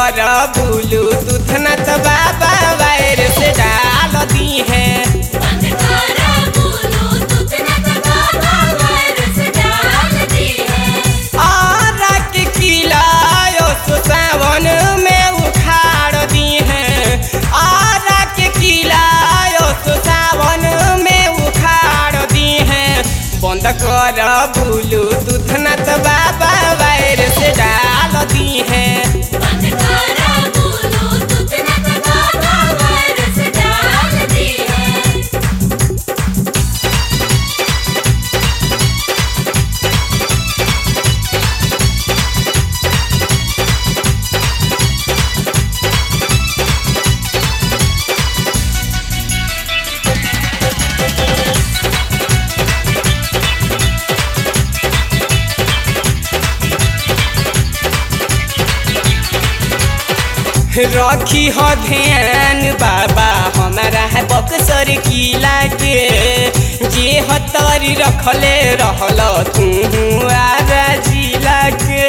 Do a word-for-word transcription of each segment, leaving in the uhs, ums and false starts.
कर ब्लूटूथ न तो बाबा वायर से डाल दी है। बंद कर ब्लूटूथ न तो बाबा वायर से डाल दी है। और के किला यो सो सावन में उखाड़ दी है। और के किला यो सो सावन में उखाड़ दी है। बंद कर ब्लूटूथ न तो बाबा वायर से डाल दी है। बंद कर ब्लूटूथ न तो बाबा वायर से डाल दी है। रखी हो ध्यान बाबा हमारा है बक्सर किला के। जे हतरी रखले रहल तू आरा जिला के।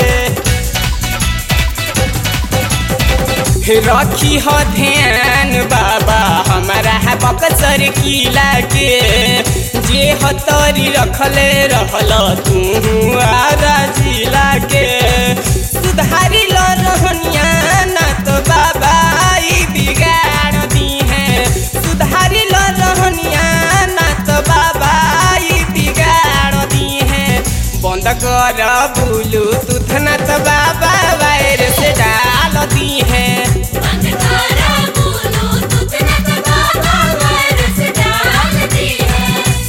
रखी हो ध्यान बाबा हमारा है बक्सर किला के। जे हतरी रखले रहल तू आरा जिला के। सुधारी लो रहनिया ना तो बाबा ई बिगाड़ दी है। सुधारी लो रहनिया ना तो बाबा ई बिगाड़ दी है। बंद कर ब्लूटूथ न तो बाबा वायर से डाल दी है। बंद कर ब्लूटूथ न तो बाबा वायर से डाल दी है।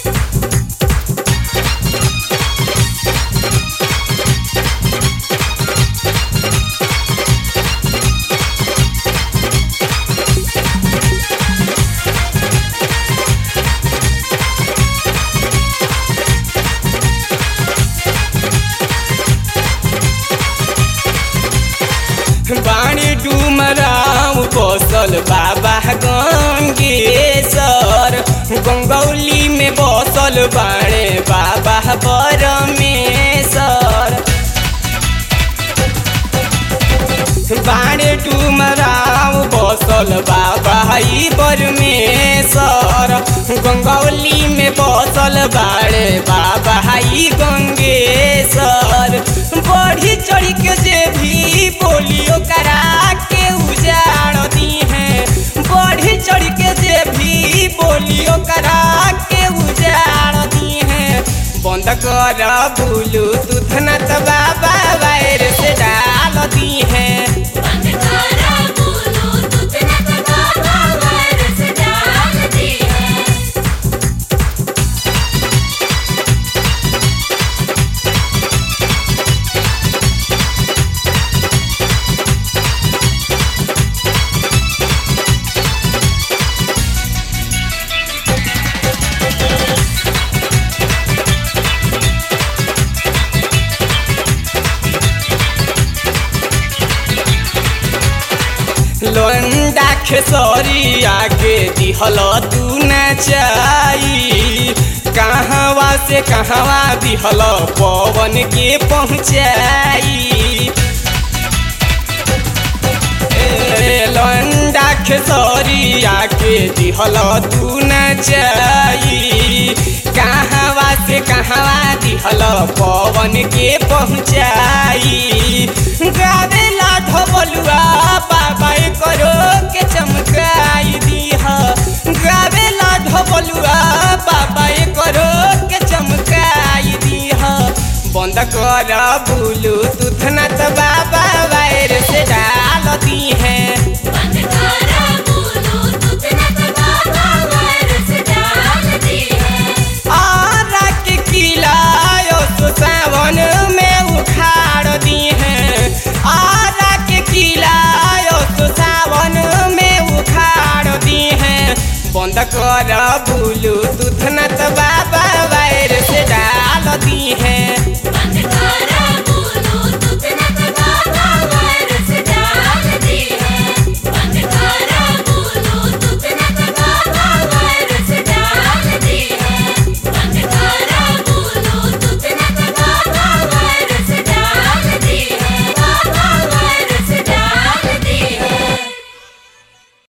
बाणी डुमराव बसल बाबा गंगेश्वर। गंगौली में बसल बाणे बाबा परमेश्वर। बाणे डुमराव बसल बाबा ई परमेश्वर। गंगौली में बसल बाणे बाबा ई गंगेश्वर। बढ़ी चढ़ी के जे भी बोलियो करा के उजाड़ दी है। बढ़ी चढ़ी के जे भी बोलियो करा के उजाड़ दी है। बंद कर ब्लूटूथ न तो बाबा वायर से डाल दी है। बंद कर ब्लूटूथ न तो बाबा वायर से डाल दी है। लोंडा खेसरिया के दिहल तू नचाई। कहवा से कहवा दिहल पवन के पहुँचाई। लोंडा खेसरिया के दिहल तू नचाई। कहवा से कहवा दिहल पवन के पहुँचाई। गावेला ढोलुआ बाबा करो के चमकाई दीह। गावेला ढोलुआ बाबा करो के चमकाई दीह। बंद कर ब्लूटूथ न तो बाबा वायर से डाल दी है। बंद कर ब्लूटूथ न तो बाबा वायर से डाल दी है। और के किला यो सो सावन में उखाड़ दी है। और के किला यो सो सावन में उखाड़ दी है। बंद कर ब्लूटूथ न तो बाबा वायर से डाल दी है।